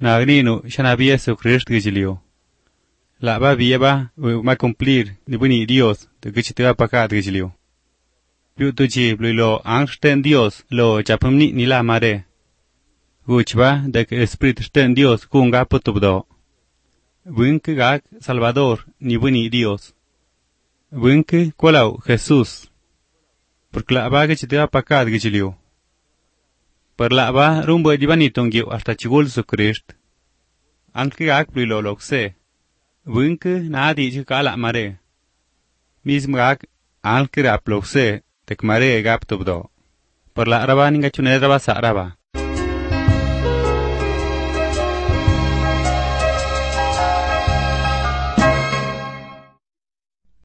Nagninu shanabi Jesucrist gijilio. La ba vieba ma cumplir ni buni Dios de gichiteba pakat gijilio. Piutuji blilo angsten Dios lo chapumni ni la mare. Guchba de que Espíritu sten Dios kunga putubdo. Bunke gag Salvador ni buni Dios. Bunke kolau Jesús. Porque la ba gichiteba pakat gijilio. Per la ba rumbo divani tongyo hasta chigul su Christ. Anke gag blilo lokse. Bunke nadi chikala mare. Mism gag anke rap lokse tek mare gap tubdo. Per la raba ninga chune raba sa raba.